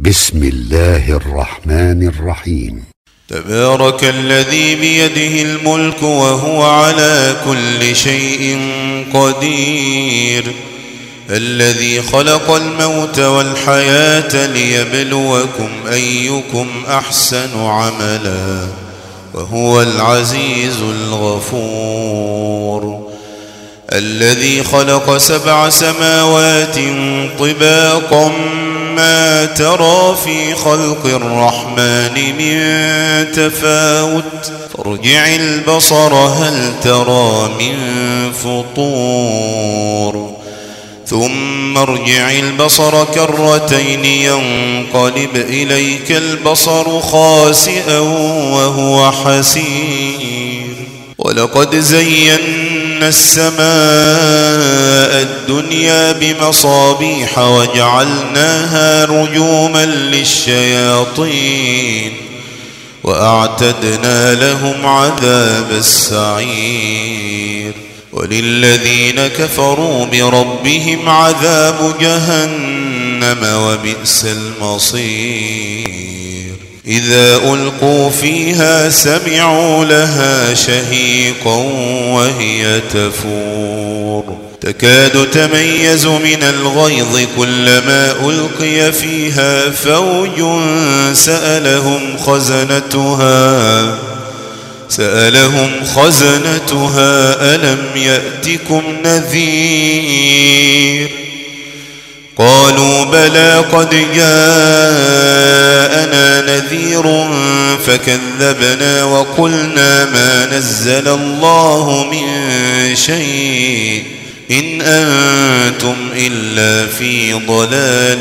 بسم الله الرحمن الرحيم. تبارك الذي بيده الملك وهو على كل شيء قدير، الذي خلق الموت والحياة ليبلوكم أيكم أحسن عملا وهو العزيز الغفور، الذي خلق 7 سماوات طباقا ما ترى في خلق الرحمن من تفاوت فارجع البصر هل ترى من فطور ثم ارجع البصر كرتين ينقلب إليك البصر خاسئا وهو حسير، ولقد زينا السماء الدنيا بمصابيح وجعلناها رجوما للشياطين وأعتدنا لهم عذاب السعير، وللذين كفروا بربهم عذاب جهنم وبئس المصير. إذا ألقوا فيها سمعوا لها شهيقا وهي تفور تكاد تميز من الغيظ كلما ألقي فيها فوج سألهم خزنتها ألم يأتكم نذير؟ قالوا بلى قد جاءنا نذير فكذبنا وقلنا ما نزل الله من شيء إن أنتم إلا في ضلال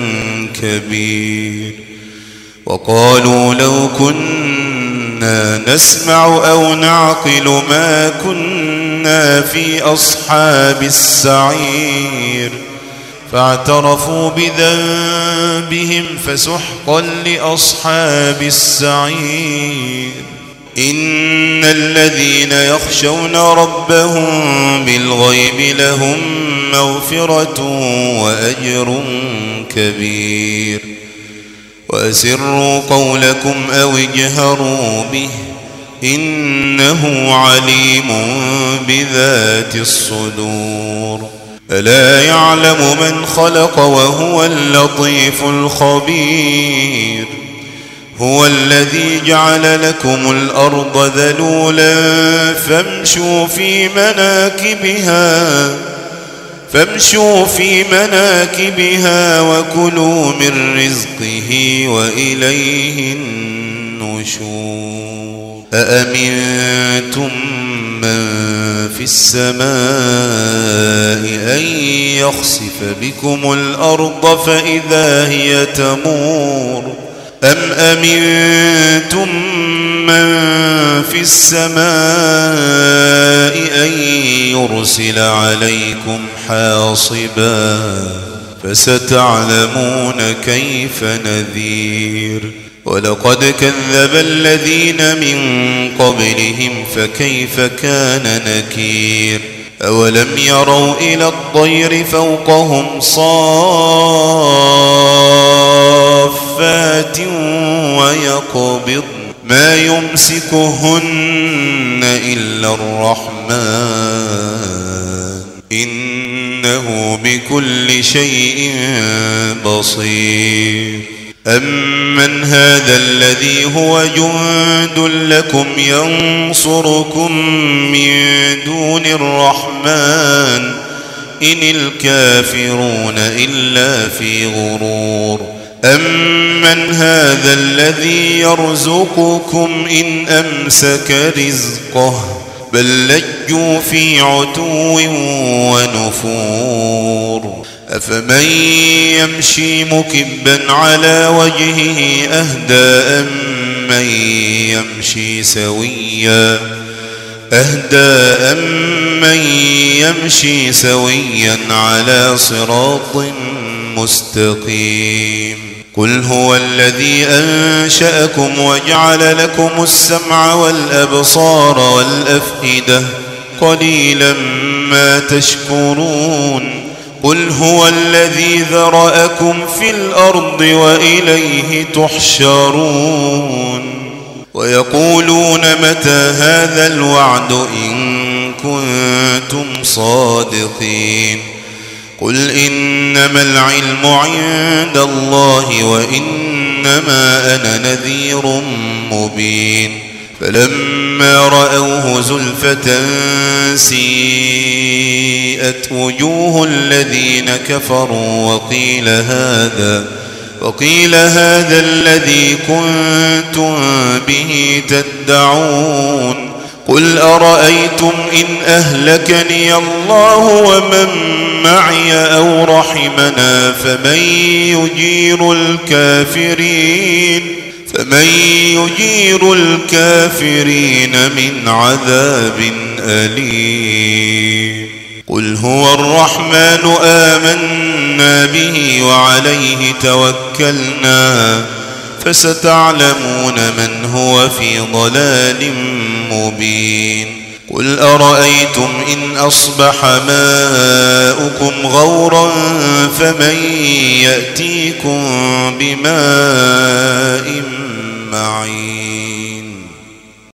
كبير. وقالوا لو كنا نسمع أو نعقل ما كنا في أصحاب السعير، فاعترفوا بذنبهم فسحقا لأصحاب السعير. إن الذين يخشون ربهم بالغيب لهم مغفرة وأجر كبير. وأسروا قولكم أو اجهروا به إنه عليم بذات الصدور. ألا يعلم من خلق وهو اللطيف الخبير. هو الذي جعل لكم الأرض ذلولا فامشوا في مناكبها وكلوا من رزقه وإليه النشور. أأمنتم من في السماء أن يخسف بكم الأرض فإذا هي تمور أم أمنتم من في السماء أن يرسل عليكم حاصبا فستعلمون كيف نذير. ولقد كذب الذين من قبلهم فكيف كان نكير. أولم يروا إلى الطير فوقهم صافات ويقبضن ما يمسكهن إلا الرحمن إنه بكل شيء بصير. أمن هذا الذي هو جند لكم ينصركم من دون الرحمن إن الكافرون إلا في غرور. أمن هذا الذي يرزقكم إن أمسك رزقه بل لجوا في عتو ونفور. أفمن يمشي مكبا على وجهه أهدى أمن يمشي سويا على صراط مستقيم. قل هو الذي أنشأكم وجعل لكم السمع والأبصار والأفئدة قليلا ما تشكرون. قل هو الذي ذرأكم في الأرض وإليه تحشرون ويقولون متى هذا الوعد إن كنتم صادقين قل إنما العلم عند الله وإنما أنا نذير مبين فلما رأوه زلفة سيئت وجوه الذين كفروا وقيل هذا الذي كنتم به تدعون قل أرأيتم إن أهلكني الله ومن معي أو رحمنا فمن يجير الكافرين من عذاب أليم قل هو الرحمن آمنا به وعليه توكلنا فستعلمون من هو في ضلال مبين قل أرأيتم إن أصبح ماؤكم غورا فمن يأتيكم بماء معين